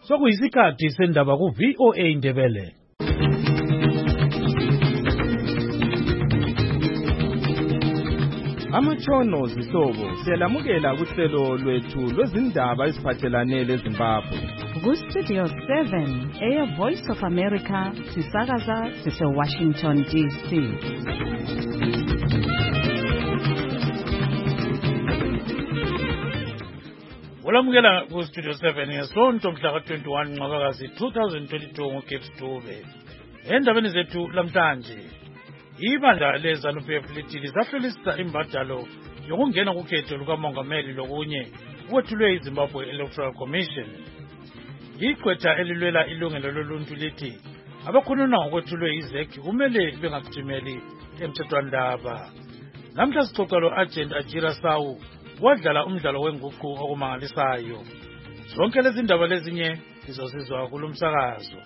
Sokuyisikhathi sendaba ku VOA Indebele. Amatshono zihlobo siyalamukela kuhlelo lwethu lwezindaba eziphathelane leZimbabwe. Ku-Studio 7 Air Voice of America sisakaza sise-Washington DC. Ulamukela ku-Studio 7 ngesonto mhla ka-21 Ncwabakazi 2022 ngoGibbs Dube. Endabeni zethu lamhlanje, ibandla leZANU-PF lithi lisahlolisisa imbadalo yokungena kukhetho lukamongameli lokunye kwethulwe iZimbabwe Electoral Commission. Igqwetha elilwela ilungelo loluntu lithi abakhonona ngokwethulwe iZEC kumele bengakuthumeli emthethwandaba. Namhla sixoxa lo-Agent Ajira Sawu wadlala umdlalo wenguqu okumangalisayo. Zonke lezi ndaba lezinye zizosizwa kulomsakazo.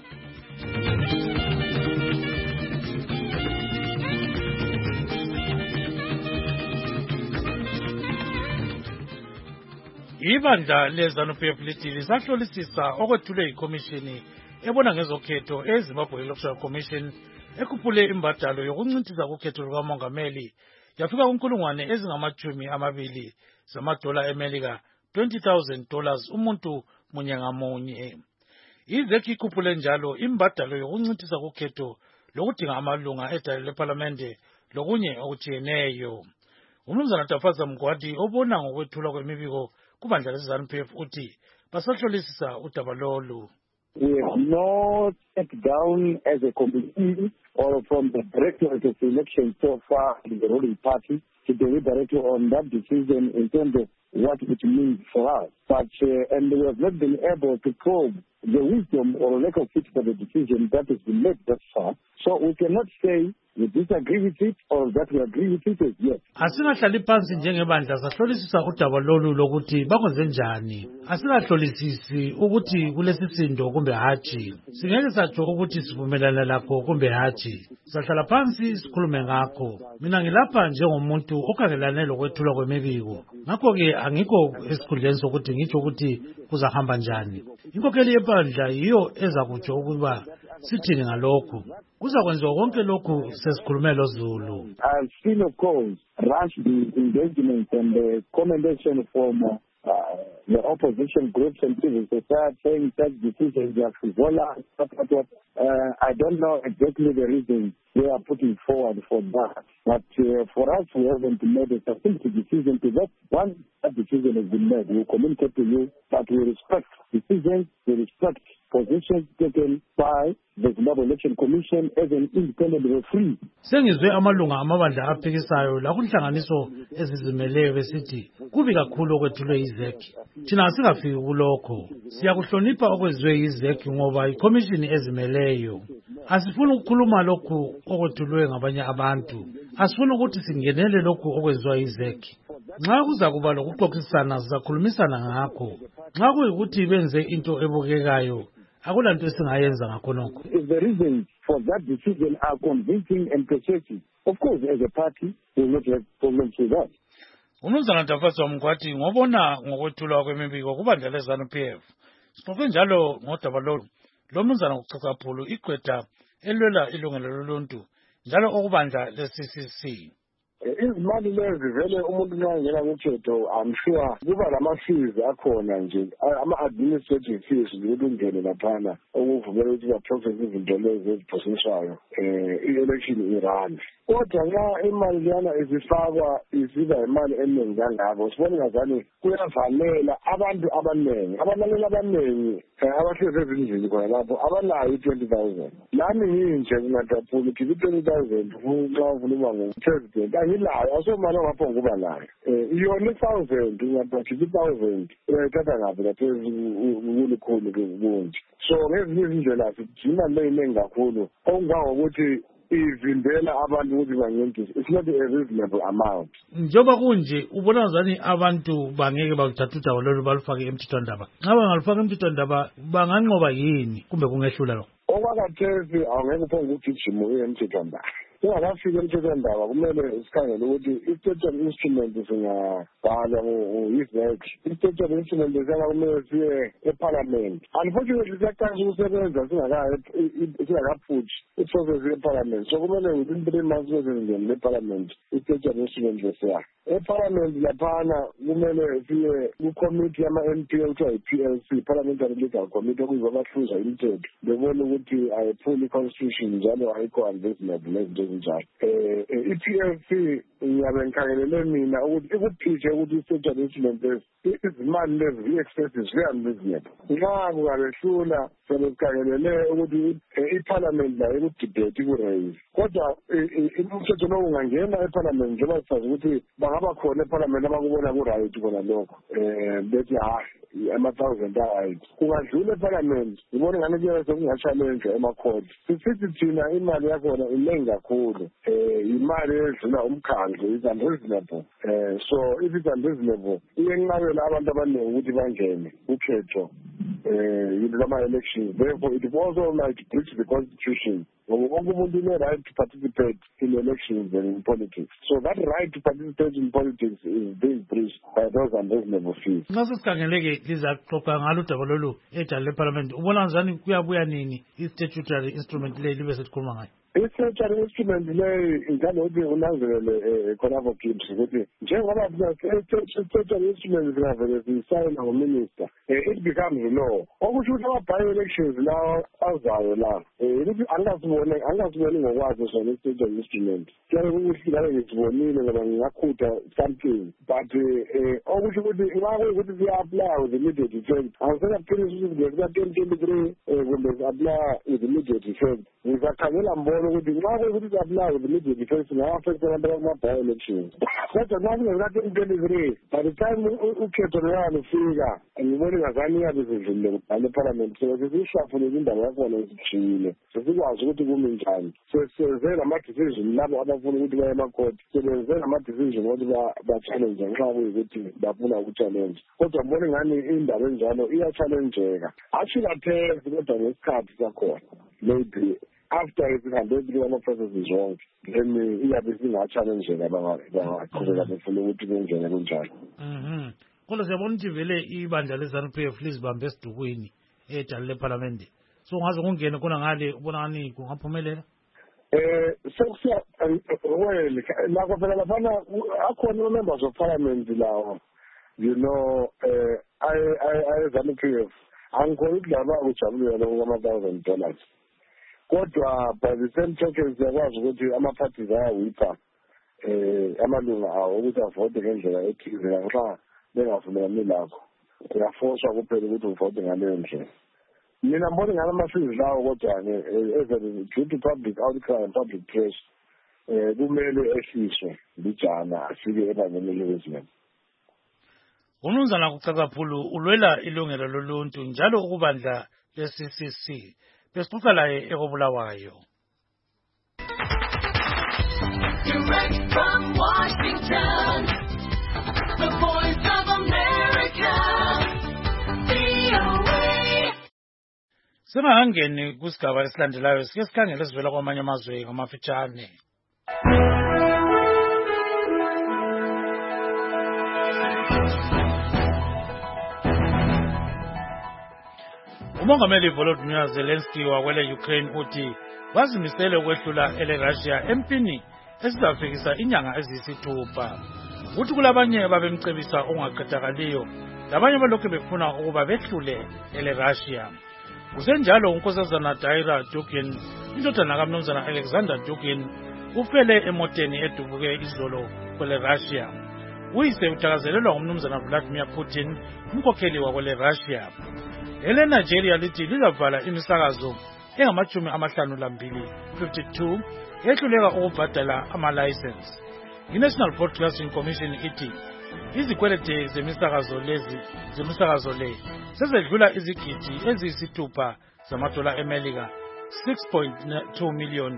Ibandla leZANU-PF lithi lisahlolisisa okwethulwe ikhomishini ebona ngezokhetho eZimbabwe Electoral Commission ekhuphule imbadalo yokuncintisa kukhetho lukamongameli yafika kunkulungwane ezingama-20 zamadola eMelika, $20,000 umuntu munye ngamunye. iZEC ikhuphule njalo imbadalo yokuncintisa kukhetho lokudinga amalunga edale lePhalamende lokunye okujiyeneyo. Umnumzana Tafaza Mgwadi obona ngokwethula kwemibiko kubandla leZANU-PF uthi basahlolisisa udaba lolu. We have not sat down as a committee or from the Directorate of Election so far in the ruling party to deliberate on that decision in terms of what it means for us. But and we have not been able to probe the wisdom or lack of fit for the decision that has been made thus far. So we cannot say we disagree with it or that we agree with it as yet. Asingahlali phansi njengebandla sahlolisisa udaba lolu lokuthi bakwenze njani. Asingahlolisisi ukuthi kulesisindo kumbe hatshi. Singeke satsho ukuthi sivumelana lakho kumbe hatshi. Sahlala phansi sikhulume ngakho. Mina ngilapha njengomuntu okhangelane lokwethulwa kwemibiko. Ngakho-ke angikho esikhundleni sokuthi ngitsho ukuthi kuzahamba njani. Inkokheli yebandla yiyo ezakutsho ukuba sithini ngalokho. Kuzakwenziwa konke lokhu sesikhulume loZulu. I've seen, of course, rush the engagement and the commendation from the opposition groups and civil society saying such decisions are frivolous. I don't know exactly the reasons they are putting forward for that. But for us, we haven't made a succinct decision to that. Once that decision has been made, we'll communicate to you, but we respect decisions, we respect positions taken by the Zimbabwe Election Commission as an independent referee. Sengizwe amalunga amabandla aphikisayo la kunhlanganiso ezizimeleyo besithi kubi kakhulu okwethulwe iZEC. Thina asingafiki kulokho. Siyakuhlonipha okwenziwe iZEC ngoba ikhomishini ezimeleyo. Asifuni ukukhuluma lokhu okwethulwe ngabanye abantu. Asifuni ukuthi singenele lokhu okwenziwa iZEC. Nxa kuza kuba lokuxoxisana sizakhulumisana ngakho. Nxa kuyikuthi benze into ebukekayo, akulanto esingayenza ngakho nokho. If the reasons for that decision are convincing and persuasive, of course, as a party, we will not have problems with that. Umnumzana Tafaza Mgwadi ngobona ngokwethulwa kwemibiko kubandla leZANU-PF. Sixoxe njalo ngodaba lolu. Lo mnumzana uCacaphulu igqwetha elwela ilungelo loluntu njalo okubandla le-CCC. Izimali lezi vele umuntu nxa ngena kukhetho I'm sure kuba lama-fees akhona nje ama-administrative fees ukuthi ungene laphana okuvumela ukuthi ba-process izinto lezi eziprocesswayo i-election irun. Kodwa nxa imali leyana izifakwa isiba imali eningi kangako sibone ngazani kuyavanela abantu abaningi abaningi abahlezi ezindlini khona lapho abanayo i-20,000. Lami nginje kungaDaphula ukhipha i-20,000 nxa uvuluma ngo-president angilayo asomali ongapho ngokuba nayo iyona 1,000 ungakhipha 1,000 uyayithatha ngaphi lapho kulikhulu kunje. So ngezinye izindlela sidinga imali eyiningi kakhulu okungangokuthi ivimbela abantu ukuthi bangentise. It's not a reasonable amount. Njoba kunje ubona ngani abantu bangeke baluthatha udaba lolu balufake emthethwandaba. Nxa bangalufaka emthethwandaba banganqoba yini kumbe kungehlula lo? Okwakhathesi awungeke uphonge ugijima uye emthethwandaba. singakafiki emthethwandaba kumele sikhangele ukuthi i-state instrument singabhalwa ngu-ISAC. I-state instrument siyala kumele siye eParliament. Unfortunately siyaqala ukusebenza singakaphuthi i-process yeParliament. So kumele within 3 months singene eParliament i-state instrument lesiya. EParliament laphana kumele siye ku-committee yama-MP okuthiwa yi-PLC, Parliamentary Legal Committee, okuyibo abahluza imithetho bebona ukuthi ayiphuli i-constitution njalo ayikho unreasonable nezinto ezinjalo. I-PLC ngiyabe ngikhangelele mina ukuthi ikuphishe ukuthi i-state instrument izimali lezi i-expenses ziyi-unreasonable. Nxa kungabehlula sobe sikhangelele ukuthi i-Parliament layo ikudebate iku-raise. Kodwa umthetho lowo ungangena eParliament njengoba sisazi ukuthi bangaba khona eParliament abakubona ku-right kona lokho bethi ama-1,000 right. Kungadlula eParliament ngibona ngani kuyabe sekunga-challenge ema-court. Sisithi thina imali yakhona iningi kakhulu, imali edlula umkhandlu, is unreasonable. So if it's unreasonable iyenqabela abantu abaningi ukuthi bangene ukhetho lama-elections. Therefore it also might breach the constitution. Wonke umuntu une-right to participate in elections and in politics. So that right to participate in politics is being breached by those unreasonable fees. Nxa sesikhangeleke lizaxoxa ngalo udaba lolu edala leParliament, ubona njani kuyabuya nini i-statutory instrument leyi libe sesikhuluma ngayo? I-statutory instrument leyi njalo ukuthi unanzelele khonapho Gibbs ukuthi njengoba i-statutory instrument zingavele ziyisayina ngominister, it becomes law. Okusho ukuthi ama-by-elections lawo azayo la ukuthi angasiboni ngokwazi sona i-statutory instrument. Kuyabe kukuhle ngabe ngisibonile ngoba ngingakhutha something, but okusho ukuthi nxa kuyikuthi siya-apply with immediate effect, angisenakuqinisa ukuthi ngeka-2023 kumbe si-apply with immediate effect. Ngizakhangela mbona ukuthi nxa kuyikuthi si-apply with immediate effect singawa-affect abantu bakuma-by-elections. Kodwa nxa singeka-2023 by the time ukhetho lwana lufika ngibona ingazani iyabe sidlulile ngale eParliament. So sesiyishafulele indaba yakhona esijiyile, sesikwazi ukuthi kumi njani. Senze nama-decision labo abafuna ukuthi baye ema-court, sebenze nama-decision ukuthi ba-challenge nxa kuyikuthi bafuna uku-challenge. Kodwa ngibona ingani indaba enjalo iya-challengeka. Ashikaphezi kodwa ngesikhathi sakhona. Maybe after sihambe through ama-processes wonke then iyabe singa-challengeka bangaqhubeka befuna ukuthi kungene kunjalo. Kodwa siyabona ukuthi vele ibandla le-ZANU-PF lizibambe esidukwini edala leParliament. So ngaze kungene khona ngale ubona ngani kungaphumelela? Sekusiya well lakho phela laphana akhona ama-members of Parliament lawo, you know, ZANU-PF angikhona ukuthi laba kujabulile lokho kwama-$1,000. Kodwa by the same token siyakwazi ukuthi ama-parties ayawipha amalunga awo ukuthi avote ngendlela ethize nxa bengavumelani lakho. Uyafoswa kuphela ukuthi uvote ngaleyo ndlela. Mina mbona ngala ama-fees lawo kodwa due to public outcry and public press kumele ehliswe lijana afike ebangeni elizweni. Umnumzana kuCacaphulu ulwela ilungelo loluntu njalo ukubandla le-CCC. Besixoxa laye ekobulawayo. Direct from Washington, the Voice of America, VOA. Singakangeni kusigaba esilandelayo sike sikhangele sivela kwamanye amazwe ngamafitshane. Umongameli Volodymyr Zelensky wakwele Ukraine uthi bazimisele ukwehlula ele-Russia empini esizafikisa inyanga eziyisithupha. Uthi kulabanye babemcebisa ongaqedakaliyo, labanye balokhu befuna ukuba behlule ele-Russia. Kusenjalo unkosazana Daira Dugin, indodana kaMnumzana Alexander Dugin, ufele emoteni edubuke izolo kwele-Russia. Uyise uthakazelelwa ngumnumzana Vladimir Putin, umkhokheli wakwele-Russia. Ele-Nigeria lithi lizavala imisakazo engama-52 ehluleka ukubhadala ama-license. I-National Broadcasting Commission ithi izikwelede zemisakazo le sezedlula izigidi eziyisithupha zamadola eMelika, $6.2 million.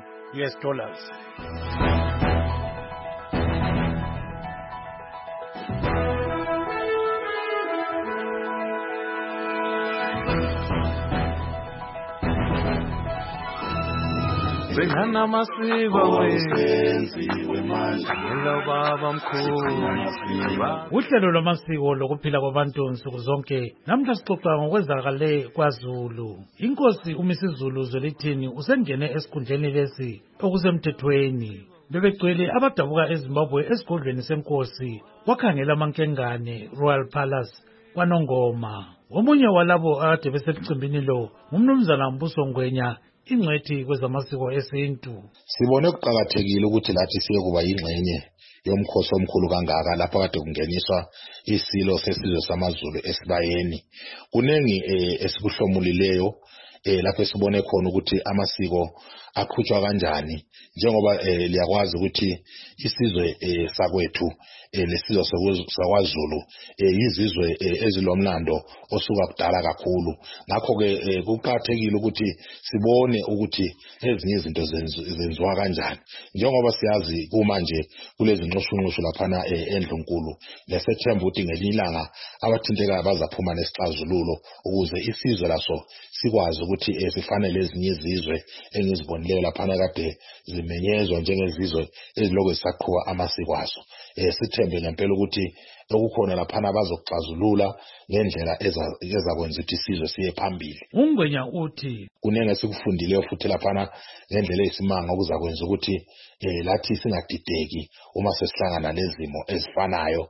Senana masiba wenziwe manje baba mkhulu. Uhlelo lwamasiko lokuphila kwabantu nsuku zonke namhla sixoxa ngokwenzakale kwaZulu. Inkosi uMisizulu Zwelithini usengene esikhundleni lesi okusemthethweni. Bebegcwele abadabuka eZimbabwe esigodlweni senkosi wakhangela amankengane Royal Palace kwaNongoma. Omunye walabo akade besemcimbini lo ngumnumzana Mbuso Ngwenya, ingcwethi kwezamasiko esintu. Sibone kuqakathekile ukuthi lathi siye kuba yingxenye yomkhosi omkhulu kangaka lapho kade kungeniswa isilo sesizwe samaZulu esibayeni. Kunengi esikuhlomulileyo lapho sibone khona ukuthi amasiko aqhutshwa kanjani, njengoba liyakwazi ukuthi isizwe sakwethu lesizwe sakwaZulu izizwe ezilomlando osuka kudala kakhulu. Ngakho ke kuqakathekile ukuthi sibone ukuthi ezinye izinto zenziwa kanjani, njengoba siyazi kuma nje kulezi nxushunxushu laphana eNdlunkulu lesethemba ukuthi ngelinye ilanga abathintekayo bazaphuma nesixazululo ukuze isizwe laso sikwazi ukuthi sifanele ezinye izizwe engizibonileyo laphana kade zimenyezwa njengezizwe ezilokhu zisaqhuba amasiko azo. Sithembe ngempela ukuthi okukhona laphana bazokuxazulula ngendlela ezakwenza ukuthi isizwe siye phambili. Ungwenya uthi kunenge sikufundileyo futhi laphana ngendlela eyisimanga okuzakwenza ukuthi lathi singadideki uma sesihlangana lezimo ezifanayo.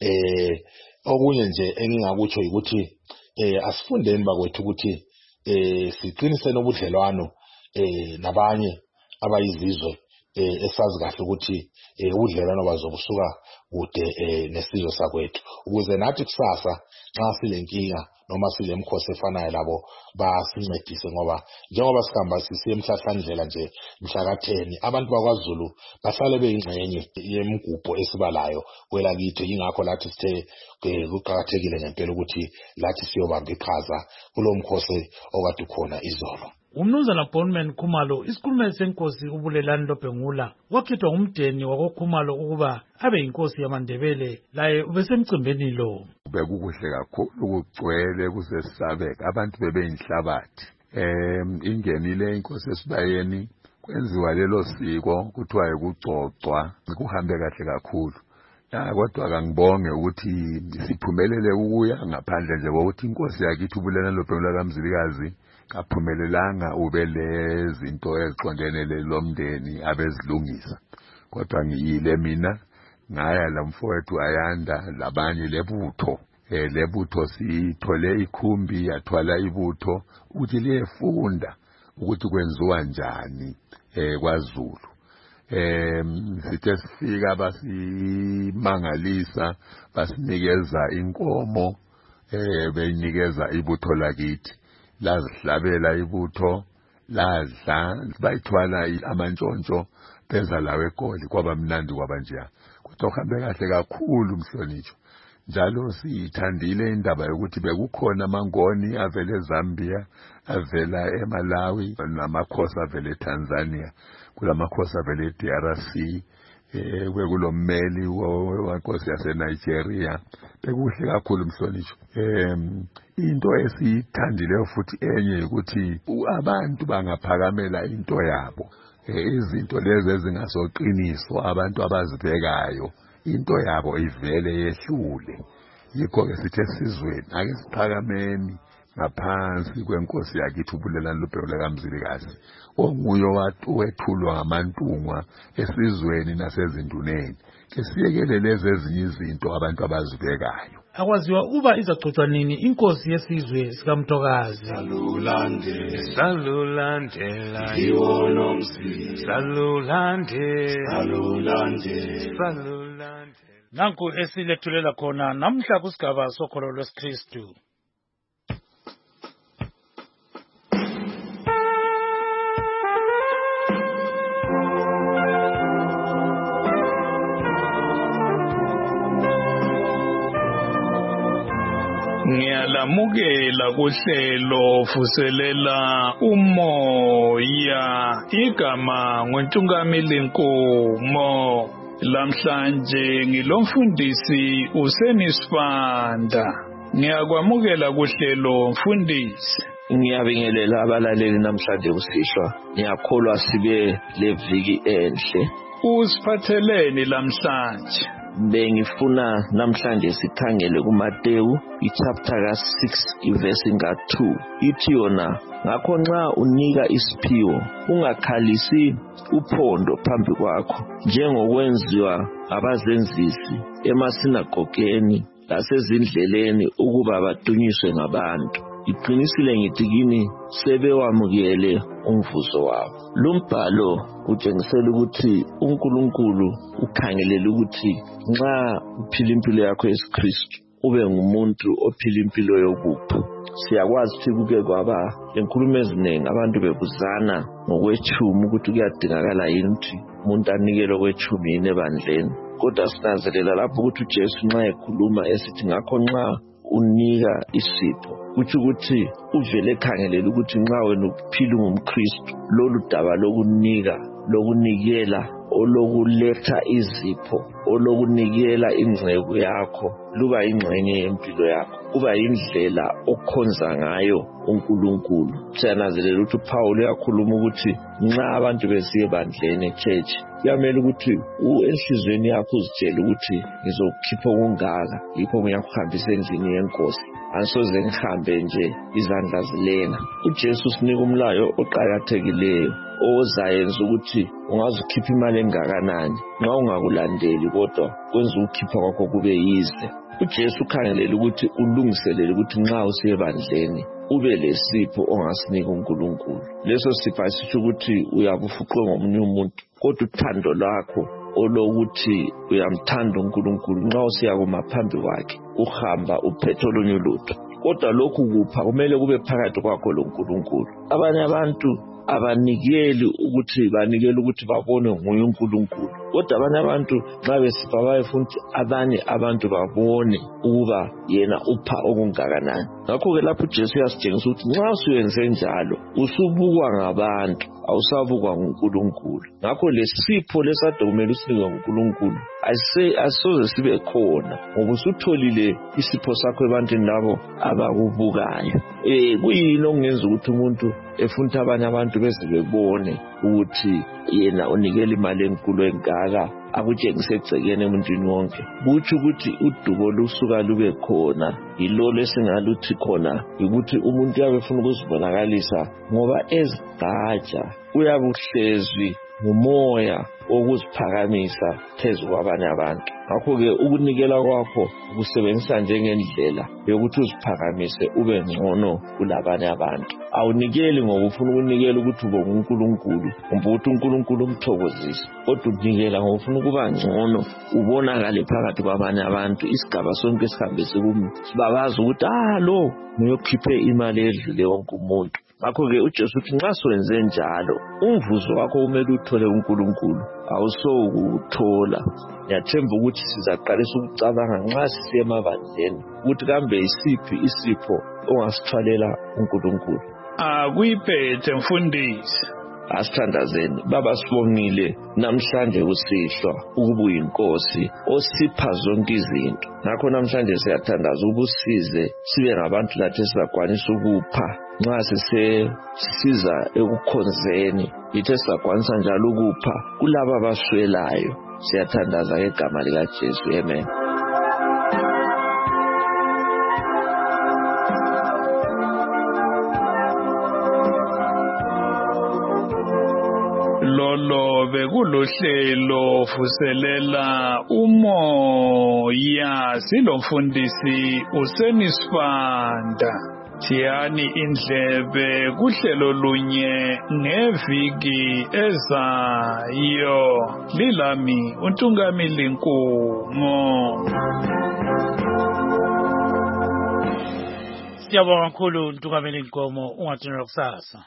Okunye nje engingakutsho ukuthi asifundeni bakwethu ukuthi siqinise nobudlelwano nabanye abayizizwe esazi kahle ukuthi ubudlelwano bazobusuka kude nesizwe sakwethu, ukuze nathi kusasa nxa silenkinga noma silemkhosi efanayo labo basincedise, ngoba njengoba sihamba sisiye emhlahlandlela nje mhla ka-10 abantu bakwaZulu bahlale beyingxenye yemgubho esibalayo kwelakithi. Yingakho lathi sithe kuqakathekile ngempela ukuthi lathi siyobamba iqhaza kulo mkhosi okade ukhona izolo. Umnumzana Bonman Khumalo, isikhulumeli senkosi uBulelani Lobhengula, wakhethwa ngumdeni wakoKhumalo ukuba abe yinkosi yamaNdebele, laye ubesemcimbini lo. Bekukuhle kakhulu kugcwele kusesabeka, abantu bebeyinhlabathi. Ingenile inkosi esibayeni, kwenziwa lelo siko kuthiwa yikucocwa, kuhambe kahle kakhulu. Kodwa kangibonge ukuthi siphumelele ukuya ngaphandle nje kokuthi inkosi yakithi uBulelani Lobhengula kaMzilikazi kaphumelelanga ube lezinto eziqondene lomndeni abezilungisa. Kodwa ngiyile mina ngaya lamfowethu Ayanda labanye lebutho. Lebutho sithole ikhumbi yathwala ibutho ukuthi liyefunda ukuthi kwenziwa njani kwaZulu. Sithe sifika basimangalisa, basinikeza inkomo, beyinikeza ibutho lakithi. Lazihlabela ibutho, ladla, bayithwala amantshontsho, beza lawe egoli, kwaba mnandi kwaba njeya. Kodwa kuhambe kahle kakhulu Mhlonitsho. Njalo siyithandile indaba yokuthi bekukhona amangoni avela eZambia, avela eMalawi, namakhosi avela eTanzania, kulamakhosi avela eDRC, kwekulommeli wenkosi yaseNigeria. Bekuhle kakhulu Mhlonitsho. Into esiyithandileyo futhi enye ukuthi abantu bangaphakamela into yabo, izinto lezi ezingasoqiniso abantu abazibhekayo, into yabo ivele yehlule. Yikho ke sithe sizweni ake siphakameni ngaphansi kwenkosi yakithi uBulelani Lobhengula kaMzilikazi, onguye owethulwa ngamantungwa esizweni nasezinduneni. Ke siyekele lezi ezinye izinto abantu abazibhekayo. Akwaziwa uba izagcotshwa nini inkosi yesizwe sikaMthokazi. Salulandela iwonomsi, salulandela. Nanku esilethulela khona namhla kusigaba sokholo lwesikristu. Ngiyalamukela kuhlelo vuselela umoya, igama nguNtungamili Nkomo. Lamhlanje ngilomfundisi uSenisifanda. Ngiyakwamukela kuhlelo mfundisi. Ngiyabingelela abalaleli namhlanje kusihlwa. Ngiyakholwa sibe leviki enhle. Usiphatheleni lamhlanje? Bengifuna namhlanje sikhangele kuMateyu ichapter ka-6 ivesi nga-2. Ithi yona, ngakho nxa unika isiphiwo ungakhalisi uphondo phambi kwakho njengokwenziwa abazenzisi emasinagogeni lasezindleleni ukuba badunyiswe ngabantu. Iqinisile ngithi kini sebewamukele umvuzo wabo. Lo mbhalo utshengisela ukuthi uNkulunkulu ukhangelela ukuthi nxa uphila impilo yakho yeSikristu ube ngumuntu ophila impilo yobupho. Siyakwazi ukuthi kuke kwaba lenkulumo eziningi abantu bebuzana ngokwetshumi ukuthi kuyadingakala yini ukuthi umuntu anikele okwetshumi yini ebandleni. Kodwa sinanzelela lapho ukuthi uJesu nxa ekhuluma esithi ngakho nxa unika isipho kuthi ukuthi uvele ekhangelela ukuthi nxa wena uphila ungumKristu lolu daba lokunika lokunikela olokuletha izipho olokunikela ingcebo yakho luba ingxenye yempilo yakho kuba indlela okhonza ngayo uNkulunkulu. Siyananzelela ukuthi uPaul uyakhuluma ukuthi nxa abantu besiye ebandleni echurch kuyamele ukuthi enhlizweni yakho uzitshele ukuthi ngizokhipha okungaka yikho ngiyakuhambisa endlini yenkosi angisoze ngihambe nje izandla zilenga. uJesu usinika umlayo oqhakathekileyo ozayenza ukuthi ungazikhipha imali engakanani nxa ungakulandeli kodwa kwenza ukukhipha kwakho kube yize. uJesu ukhangelela ukuthi ulungiselele ukuthi nxa usiye ebandleni ube lesipho ongasinika uNkulunkulu. Leso sipho asisho ukuthi uyabufuqwe ngomunye umuntu kodwa uthando lwakho olokuthi uyamthanda uNkulunkulu nxa usiya kumaphambi kwakhe uhamba uphethe olunye ulutho. Kodwa lokhu kupha kumele kube phakathi kwakho loNkulunkulu. Abanye abantu abanikeli ukuthi babone nguye uNkulunkulu. Kodwa abanye abantu nxa besipha bayefuna ukuthi abanye abantu babone ukuba yena upha okungakanani. Ngakho-ke lapho uJesu uyasitshengisa ukuthi nxa usuyenze njalo usubukwa ngabantu awusabukwa nguNkulunkulu. Ngakho lesipho lesade kumele usinikwe nguNkulunkulu asisoze sibe khona ngoba usutholile isipho sakho ebantwini labo abakubukayo. Kuyini okungenza ukuthi umuntu efuna abanye abantu beze bebone ukuthi yena unikela imali enkulu engaka akutshengise egcekeni emuntwini wonke? Kutsho ukuthi udubo lusuka lube khona yilolo esingaluthi khona ukuthi umuntu uyabe efuna ukuzibonakalisa ngoba ezigqaja uyabuhlezwi ngumoya okuziphakamisa phezu kwabanye abantu. Ngakho-ke ukunikela kwakho ukusebenzisa njengendlela yokuthi uziphakamise ube ngcono kulabanye abantu. Awunikeli ngoba ufuna ukunikela ukuthi ube nguNkulunkulu kumbe ukuthi uNkulunkulu umthokozise, kodwa unikela ngoba ufuna ukuba ngcono ubonakale phakathi kwabanye abantu. Isigaba sonke sihambe sibabaza ukuthi lo uyokhiphe imali edlule wonke umuntu. Ngakho-ke uJesu uthi nxa sowenze njalo umvuzo wakho kumele uthole uNkulunkulu awusokuthola. Ngiyathemba ukuthi sizaqalisa ukucabanga nxa sisiya emabandleni ukuthi kambe yisiphi isipho ongasithwalela uNkulunkulu. Akuyiphethe mfundisi. Asithandazeni baba, sibongile namhlanje kusihlwa ukuba uyinkosi osipha zonke izinto. Ngakho namhlanje siyathandaza ubusize sibe ngabantu lathi sizakwanisa ukupha nxa sisiza ekukhonzeni. Yithe sizakwanisa njalo ukupha kulabo abaswelayo. Siyathandaza ngegama likaJesu, amen. Lolo bekulohlelo vuselela umoya silomfundisi uSenisibanda. Thiyani indlebe kuhlelo lunye ngeviki ezayo. Lilami uNtungamili Nkumo. Siyabonga kakhulu uNtungamili Nkomo, ungathina kusasa.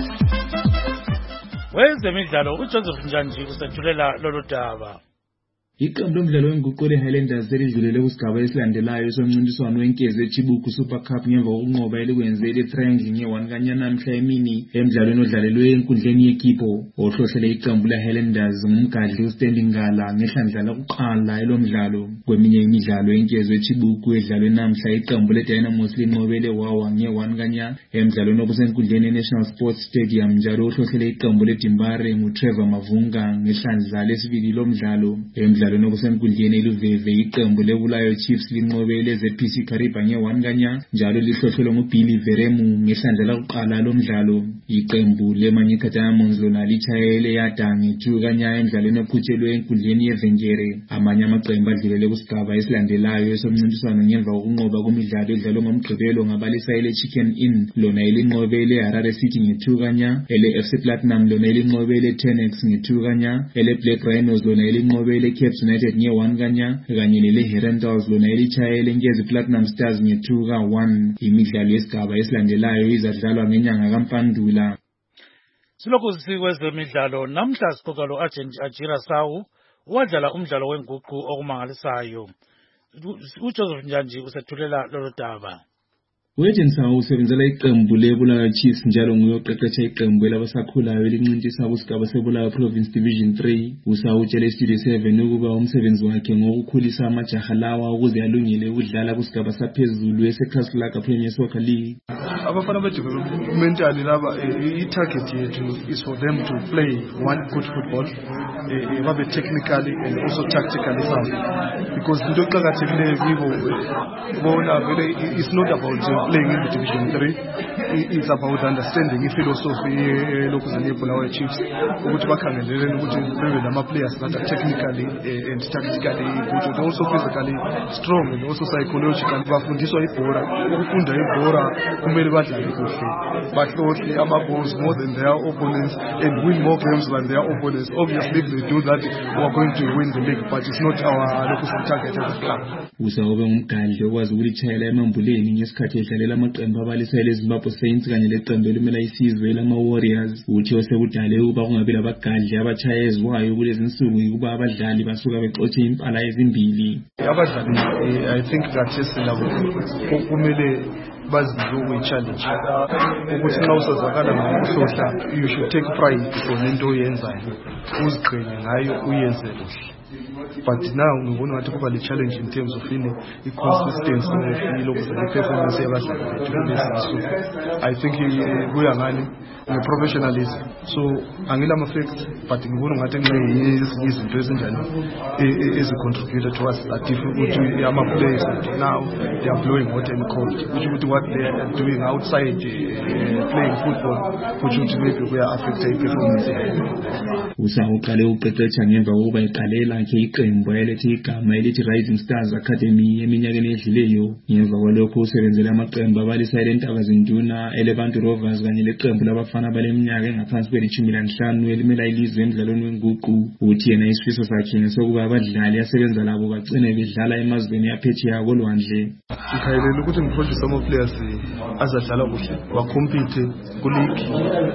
Wezemidlalo uJoseph Njanji usethulela lolu daba. Iqembu lomdlalo wenguqu leHighlanders selidlulele kusigaba esilandelayo somncintiswano wenkezi eChibuku Super Cup ngemva kokunqoba elikwenze leTriangle nge-1 kanyanamhla emini emidlalweni odlalelwe enkundleni yeKipo. Ohlohlele iqembu leHighlanders ngumgadli uStanding Ngala ngehlandla lokuqala elomdlalo. Kweminye imidlalo yenkezi eChibuku edlalwe namhla iqembu leDynamos linqobele Wawa nge-1 kanya emidlalweni obusenkundleni eNational Sports Stadium, njalo ohlohlele iqembu leDimbare nguTrevor Mavunga ngehlandla lesibili lomdlalo. Emidlalweni obusenkundleni eLuveve iqembu leBulawayo Chiefs linqobele ZPC Kariba nge-1 kanya, njalo lihlohlelwe nguBilly Veremu ngehlandla lokuqala lomdlalo. Iqembu leManyika Diamonds lona litshayele yadange 2 kanya emidlalweni oqhutshelwe enkundleni yeVengere. Amanye amaqembu adlulele kusigaba esilandelayo esomncintiswano ngemva kokunqoba kumidlalo edlalwe ngomgqibelo ngabalisa eleChicken Inn lona elinqobele Harare City nge-2 kanya, ele-FC Platinum lona elinqobele Tenex nge-2 kanya, ele-Black Rhinos lona elinqobele Cape United nge-1 kanya, kanye nele-Herentals lona elitshayele Nkezi Platinum Stars nge-2 ka-1. Imidlalo yesigaba esilandelayo izadlalwa ngenyanga kaMpandula. Silokhu sikwezemidlalo namhla siqoqa lo-Ajira Sawu wadlala umdlalo wenguqu okumangalisayo. uJoseph Njanji usethulela lolu daba. Sawu usebenzela iqembu leBulawayo Chiefs njalo nguyoqeqesha iqembu labasakhulayo elincintisa kusigaba seBulawayo Province Division 3. Usawu utshele Studio 7 ukuba umsebenzi wakhe ngokukhulisa amajaha lawa ukuze alungele ukudlala kusigaba saphezulu eseKaslaka Premier Soccer League. Abafana be-developmentally laba i-target yethu is for them to play one good football, babe technically and also tactically sound, because into eqakathekileyo kibo bona vele it's not about playing in the Division 3, it's about understanding philosophy lokuzana yeBulawayo Chiefs ukuthi bakhangelele ukuthi bebe nama-players that are technically and tactically good, but also physically strong and also psychologically. Bafundiswa ibhora, ukufunda ibhora kumele badlale kuhle, bahlohle ama-balls more than their opponents and win more games than their opponents. Obviously if they do that we are going to win the league, but it's not our target as a club. Usawube ngumgadli okwazi ukulitshayela emambuleni ngesikhathi edlalela amaqembu abalisayo leZimbabwe Saints kanye leqembu elimela isizwe lama-Warriors. Uthi osekudale ukuba kungabi labagadli abatshayezwayo kulezi nsuku ukuba abadlali basuka bexotshe impala ezimbili. Abadlali I think that labo kumele bazizo kwi-challenge ukuthi nxa usazakala ngokuhlohla you should take pride for into oyenzayo, uziqhenye ngayo uyenze kuhle. But now ngibona ngathi kuba le-challenge in terms of i-consistency performance yabadlali bethu kulezi nsuku. I think kuya ngani nge-professionalism, so angilama-facts but ngibona ngathi ngezinye izinto ezinjani ezi-contribute to us that if ukuthi ama-players now they are blowing hot and cold, which ukuthi what they are doing outside playing football which ukuthi maybe kuya-affecta i-performance yayo. Usawuqale uqeqesha ngemva kokuba iqalela lakhe iqembu elithi igama elithi Rising Stars Academy eminyakeni edluleyo. Ngemva kwalokho usebenzele amaqembu abalisa elentaba zinduna eleBantu Rovers kanye leqembu labafana baleminyaka engaphansi kwe-15 elimela ilizwe emidlalweni wenguqu. Uthi yena isifiso sakhe ngesokuba abadlali asebenza labo bagcine bedlala emazweni aphetsheya kolwandle. Ngikhayelela ukuthi ngiproduce ama-players azadlala kuhle, bakompete ku-league,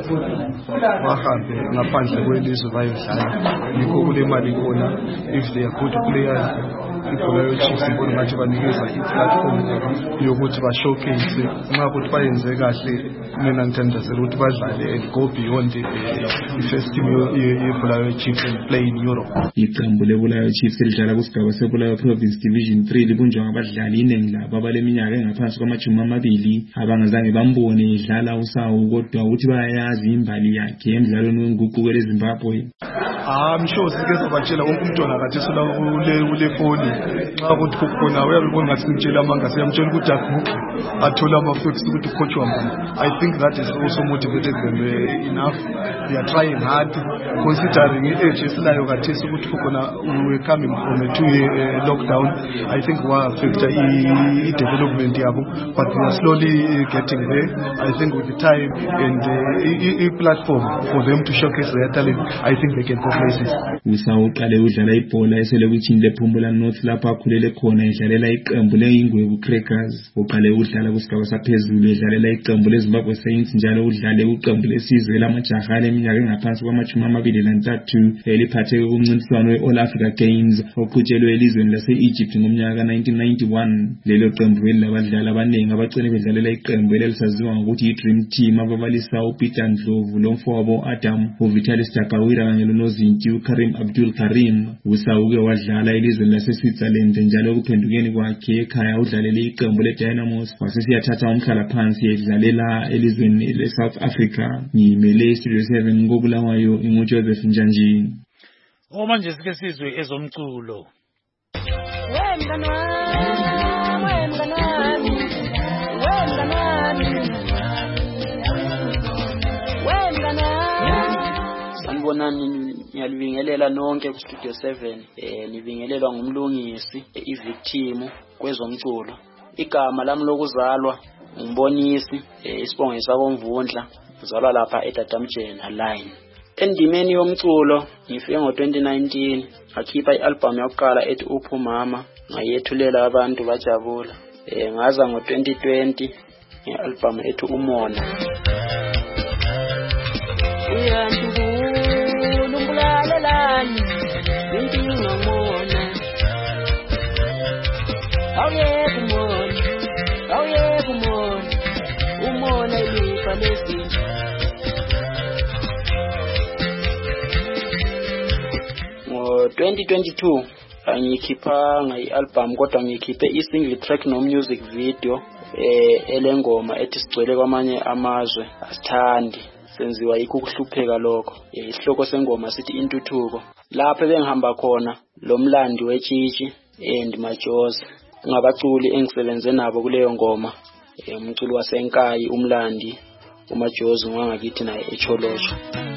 bahambe ngaphandle kwelizwe bayodlala. Yikho kule mali khona. If they are good players, iBulawayo Chiefs ngibona ngathi banikeza i-platform yokuthi ba-showcase nxa ukuthi bayenze kahle. Mina ngithandazela ukuthi badlale and go beyond the first team yeBulawayo Chiefs and play in Europe. Iqembu leBulawayo Chiefs elidlala kusigaba seBulawayo Province Division 3 libunjwa ngabadlali iningi labo abaleminyaka engaphansi kwama-20 abangazange bambone idlala Usawu, kodwa ukuthi bayayazi imbali yakhe emidlalweni wenguqu kweleZimbabwe. I'm sure sike sabatshela wonke umntwana kathi sula ule phone xa ukuthi kukhona uyabona ngathi simtshela amanga siyamtshela ukuthi aguqe athola ama-facts ukuthi coach wami. I think that is also motivated them enough. They are trying hard considering i-age esilayo kathi ukuthi kukhona we coming from a 2-year lockdown. I think wa affect i-development yabo, but we are slowly getting there. I think with the time and i-platform for them to showcase their talent, I think they can perform. places. Usawuqale udlala ibhola esele kwithini lePhumula North lapha akhulele khona edlalela iqembu leIngwebu Crackers. Uqale udlala kusigaba saphezulu edlalela iqembu leZimbabwe Saints njalo udlale uqembu lesizwe lamajaha leminyaka engaphansi kwama-23 eliphatheke kumncintiswano we-All Africa Games oqhutshelwe elizweni lase-Egypt ngomnyaka ka-1991. Lelo qembu labadlali abaningi abacele bedlalela iqembu elalisaziwa ngokuthi i-Dream Team ababalisa uPeter Ndlovu lomfowabo Adam uVitalis Dagawira kanye lonozinti uKarim Abdul Karim. Usawuke wadlala elizweni lase-Switzerland njalo kuphendukeni kwakhe ekhaya udlalele iqembu leDynamos wasesiyathatha umhlala phansi edlalela elizweni le-South Africa. Ngimele Studio 7 ngobulawayo inguJoseph Njanjini. Manje sike sizwe ezomculo. Sanibonani, ngiyalibingelela nonke ku Studio 7. Nibingelelwa ngumlungisi iVictim kwezomculo. Igama lami lokuzalwa uMbonisi isibongo sakoMvundla, uzalwa lapha eDadamjena line. Endimeni yomculo ngifike ngo-2019 ngakhipha i-album yokuqala ethi Uphumama, ngayethulela abantu bajabula. Ngaza ngo-2020 nge-album ethi Umona. Uyambulelani impilo ngona awuyeke umona ilifa lezinto. Ngo-2022 angikhiphanga i-album kodwa ngikhiphe i-single track no-music video elengoma ethi sigcwele kwamanye amazwe asithandi senziwa yikho ukuhlupheka lokho. Isihloko sengoma sithi intuthuko. Lapho bengihamba khona lo mlandi wetshitshi and Majozi ngabaculi engisebenze nabo kuleyo ngoma. Umculi wasenkayi umlandi uMajozi ngangakithi naye eCholosho.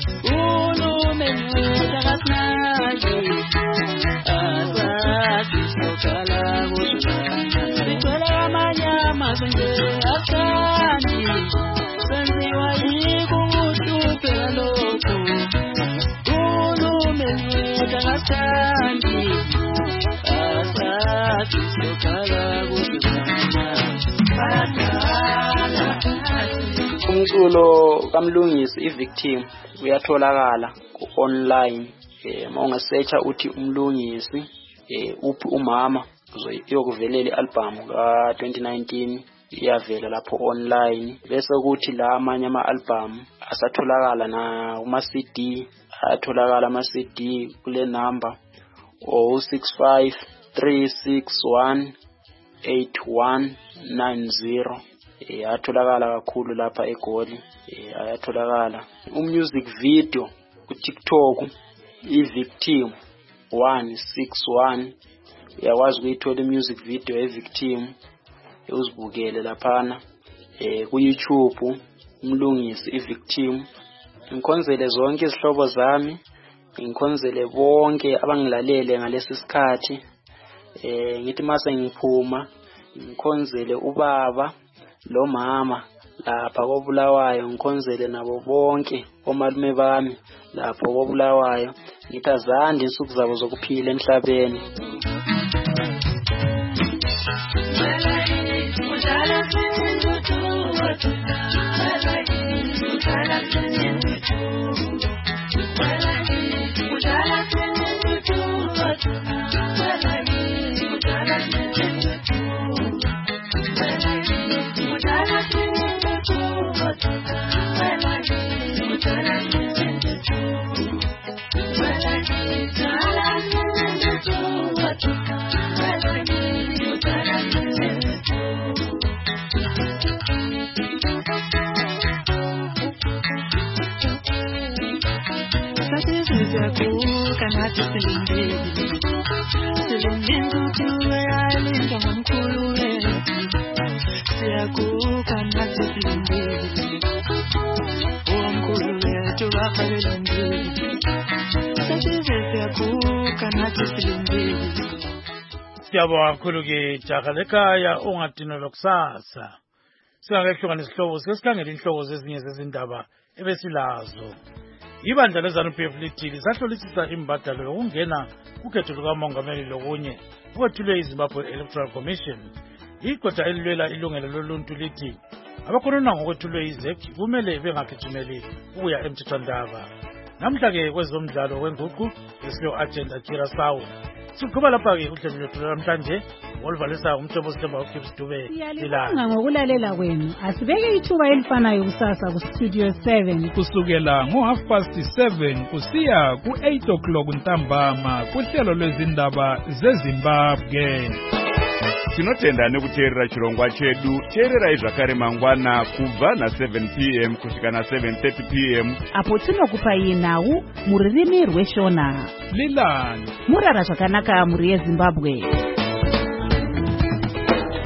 Umculo kamlungisi iVictim uyatholakala ku-online. Mawungasearcha uthi umlungisi uphi umama uzoyokuvelela i-album ka-2019 iyavela lapho online. Bese kuthi la amanye ama-album asatholakala na kuma-CD, atholakala ama-CD kule number 065 361 8190. Ayatholakala kakhulu lapha eGoli. Ayatholakala umusic video ku TikTok iVictim 161. Uyakwazi ukuyithola imusic video eVictim uzibukele laphana. Ku YouTube umlungisi iVictim. Ngikhonzele zonke izihlobo zami, ngikhonzele bonke abangilalele ngalesi sikhathi. Ngithi mase ngiphuma ngikhonzele ubaba lo mama lapha koBulawayo, ngikhonzele nabo bonke omalume bami lapho koBulawayo. Ngithi azande insuku zabo zokuphila emhlabeni. Siyabonga kakhulu ke jaha lekhaya ungadinwa lokusasa. Singakehlukana isihlobo sesikhangela inhlobo zezinye zezindaba ebesilazo. ibandla leZANU-PF lithi lisahlolisisa imbadalo yokungena kukhetho lukamongameli lokunye ukwethulwe iZimbabwe Electoral Commission. Igqwetha elilwela ilungelo loluntu lithi abakhonona ngokwethulwe iZEC kumele bengagijimeli ukuya emthethwandaba. Namhla-ke kwezomdlalo wenguqu esilo agenda Curaçao. Siqhuba lapha-ke uhlelo lwethu namhlanje oluvalisa umthombo Sithemba uKhips Dube. Siyalibonga ngokulalela kwenu. Asibeke ithuba elifanayo kusasa kuStudio 7 kusukela ngo7:30 kusiya ku8 ntambama kuhlelo lwezindaba zeZimbabwe. Tinotenda nekuteerera chirongwa chedu. Teererai zvakare mangwana kubva na7 p.m. kusvika na7:30 p.m. apo tinokupai nhau muririmi rweshona Lilani murara zvakanaka muri yeZimbabwe.